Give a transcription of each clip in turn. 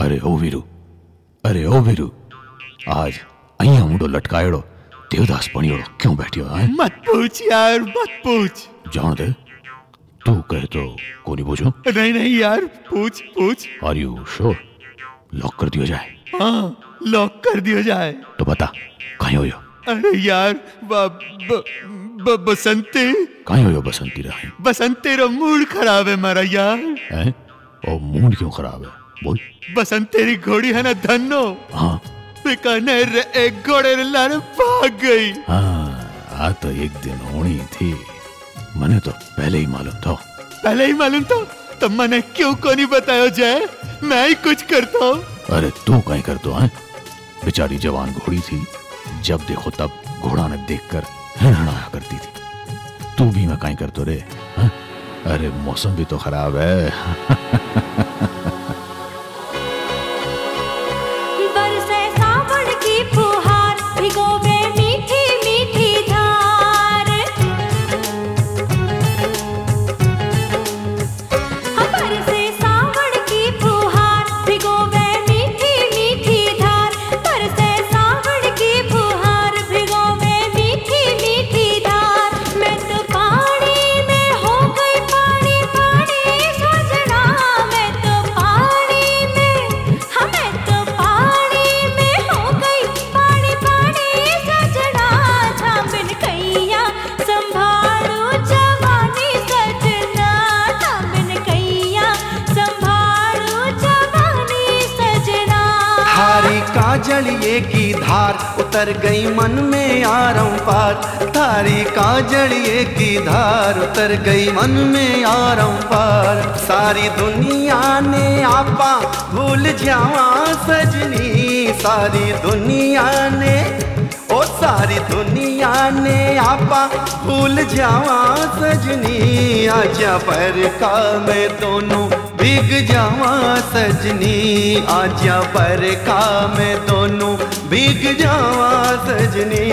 अरे ओ वीरू, अरे ओ वीरू, आज अहिया मुंडो लटकायड़ो देवदास बणियोड़ो क्यों बैठियो है? मत पूछ यार, मत पूछ। जान दे, तू कहे तो कोनी पूछो। नहीं नहीं यार, पूछ पूछ। Are you sure? लॉक कर दिया जाए? हाँ, लॉक कर दिया जाए। तो बता कहीं हो यो? अरे यार, बसंती। कहीं हो यो बसंती रहे? बसंती रो मूड खराब है मारा यार। है? ओ मूड क्यों खराब है? बोल। बसंती री घोड़ी है ना धन्नो। हाँ। बीकानेर रे एक घोड़े रे लाने भाग गई। हाँ, तो एक दिन होनी थी, मने तो पहले ही मालूम था। पहले ही मालूम था? तो मैंने क्यों को नहीं बताया जाए? मैं ही कुछ करता हूँ। अरे तू कहीं कर तो है? बेचारी जवान घोड़ी थी, जब देखो तब घोड़ा ने देखकर हड़हड़ाया करती थी। तू भी मैं कहीं कर तो रे? है? अरे मौसम भी तो खराब है। काजलिए की धार उतर गई मन में आरंपार। थारी काजलिए की धार उतर गई मन में आरंपार। सारी दुनिया ने आपा भूल जावा सजनी। सारी दुनिया ने, ओ सारी दुनिया ने आपा भूल जावा सजनी। आजा बरखा में दोनों भीग जावा सजनी। आजा बरखा में दोनों भीग जावा सजनी।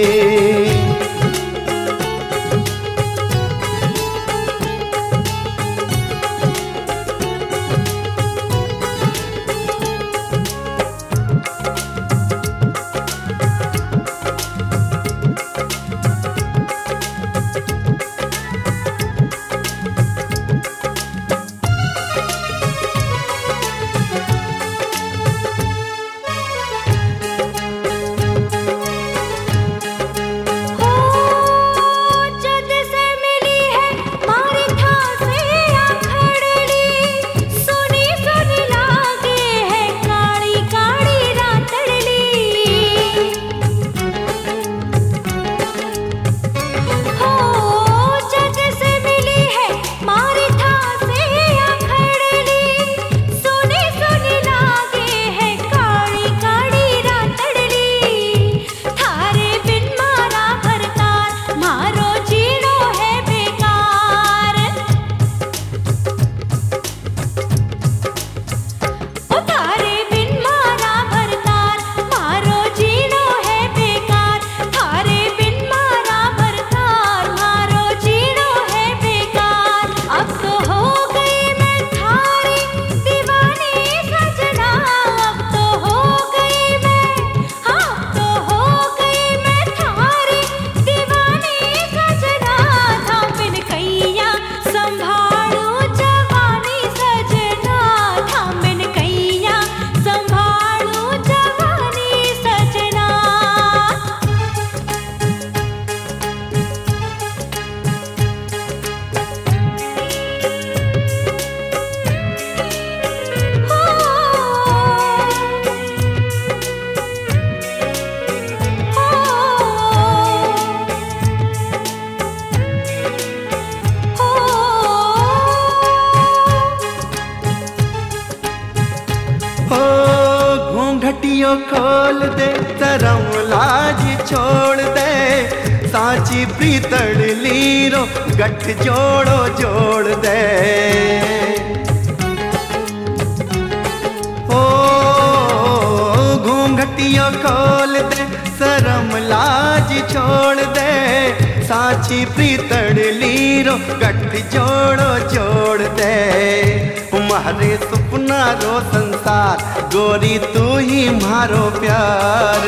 खोल दे शर्म लाज छोड़ दे। साची प्रीतड़ लीरो गठ जोड़ो जोड़ दे। ओ घूंघटियो खोल दे शर्म लाज छोड़ दे। साची प्रीतड़ लीरो गठ जोड़ो जोड़ दे। तुम्हारे सुपना रो संसार गोरी तू ही मारो प्यार।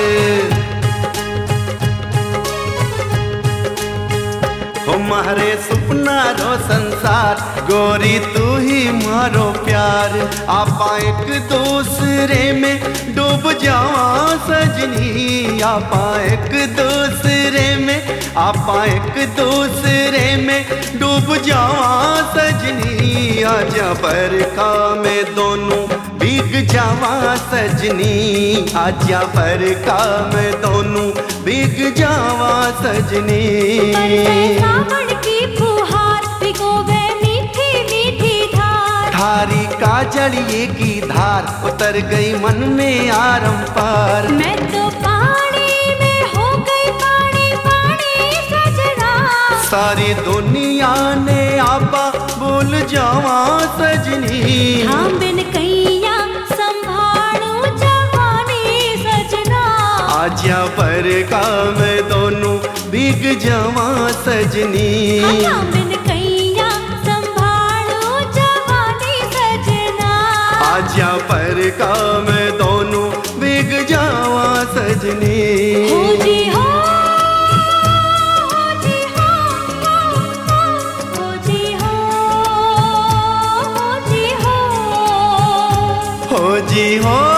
हमारे सुपना रो संसार गोरी तू ही मारो प्यार। आपा एक दूसरे में डूब जावा सजनी, आपा एक दूसरे में, आपा एक दूसरे में डूब जावा सजनी। आजा बरखा में दोनों भीग जावा सजनी, आजा बरखा में दोनों भीग जावा सजनी। सावन की फुहार भिगोवे मीठी मीठी धार, धारी का जड़िए की धार उतर गई मन में आरंपार। मैं तो पानी में हो गई पानी पानी सजना, सारी दुनिया ने आपा भूल जावा सजनी। हम बिन कैया संभालू जवानी सजना, आजा बरखा में दोनों भीग जावा सजनी। हम बिन कैया संभालू जवानी सजना, आजा बरखा में दोनों भीग जावा सजनी। हो जी हो, हो जी हो।